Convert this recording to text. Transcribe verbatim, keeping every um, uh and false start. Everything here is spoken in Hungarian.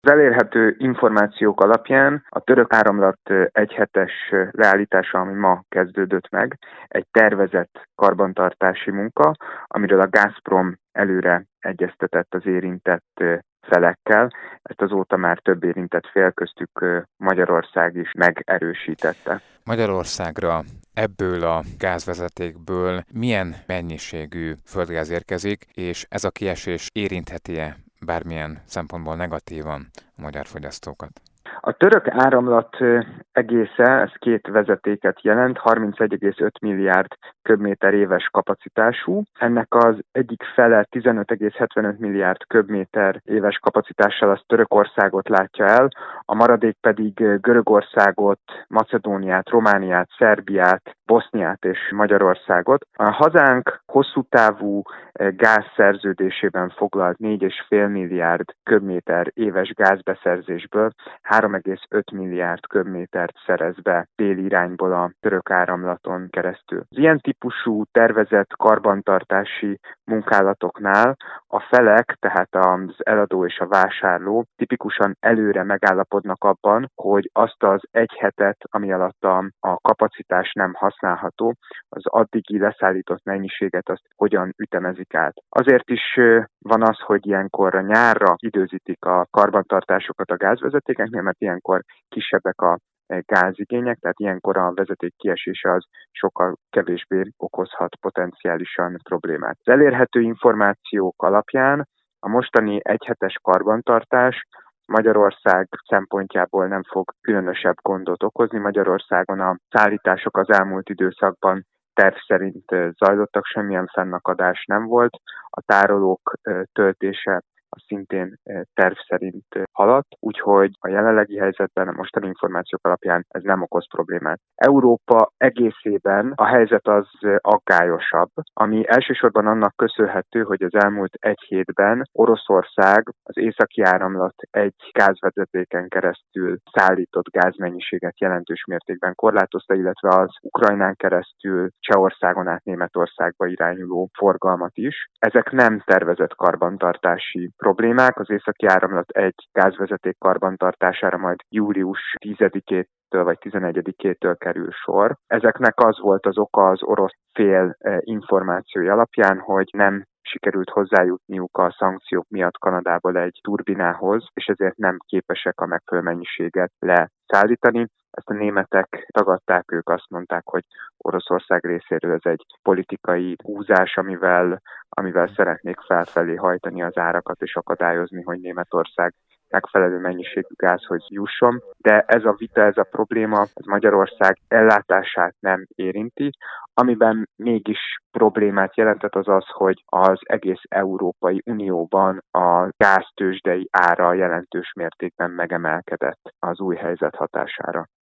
Az elérhető információk alapján a török áramlat egyhetes leállítása, ami ma kezdődött meg, egy tervezett karbantartási munka, amiről a Gazprom előre egyeztetett az érintett felekkel. Ezt azóta már több érintett fél, köztük Magyarország is megerősítette. Magyarországra ebből a gázvezetékből milyen mennyiségű földgáz érkezik, és ez a kiesés érintheti-e bármilyen szempontból negatívan a magyar fogyasztókat? A török áramlat egésze, ez két vezetéket jelent, harmincegy egész öt milliárd köbméter éves kapacitású. Ennek az egyik fele tizenöt egész hetvenöt milliárd köbméter éves kapacitással az Törökországot látja el, a maradék pedig Görögországot, Macedóniát, Romániát, Szerbiát, Boszniát és Magyarországot. A hazánk hosszú távú gázszerződésében foglalt négy egész öt milliárd köbméter éves gázbeszerzésből három egész öt milliárd köbmétert szerez be déli irányból a török áramlaton keresztül. Az ilyen típusú tervezett karbantartási munkálatoknál a felek, tehát az eladó és a vásárló tipikusan előre megállapodnak abban, hogy azt az egy hetet, ami alatt a, a kapacitás nem használható, az addigi leszállított mennyiséget azt hogyan ütemezik át. Azért is van az, hogy ilyenkor a nyárra időzítik a karbantartásokat a gázvezetékeknél, mert ilyenkor kisebbek a gázigények, tehát ilyenkor a vezeték kiesése az sokkal kevésbé okozhat potenciálisan problémát. Az elérhető információk alapján a mostani egyhetes karbantartás Magyarország szempontjából nem fog különösebb gondot okozni. Magyarországon a szállítások az elmúlt időszakban terv szerint zajlottak, semmilyen fennakadás nem volt. A tárolók töltése az szintén terv szerint haladt, úgyhogy a jelenlegi helyzetben, a mostani információk alapján ez nem okoz problémát. Európa egészében a helyzet az aggályosabb, ami elsősorban annak köszönhető, hogy az elmúlt egy hétben Oroszország az északi áramlat egy gázvezetéken keresztül szállított gázmennyiséget jelentős mértékben korlátozta, illetve az Ukrajnán keresztül Csehországon át Németországba irányuló forgalmat is. Ezek nem tervezett karbantartási problémák. Az északi áramlat egy gázvezeték karbantartására majd július tizedikétől vagy tizenegyedikétől kerül sor. Ezeknek az volt az oka az orosz fél információi alapján, hogy nem sikerült hozzájutniuk a szankciók miatt Kanadából egy turbinához, és ezért nem képesek a megfelelő mennyiséget leszállítani. Ezt a németek tagadták, ők azt mondták, hogy Oroszország részéről ez egy politikai húzás, amivel, amivel szeretnék felfelé hajtani az árakat és akadályozni, hogy Németország megfelelő mennyiségű gázhoz jusson, de ez a vita, ez a probléma, ez Magyarország ellátását nem érinti. Amiben mégis problémát jelentett az az, hogy az egész Európai Unióban a gáztőzsdei ára jelentős mértékben megemelkedett az új helyzet hatására.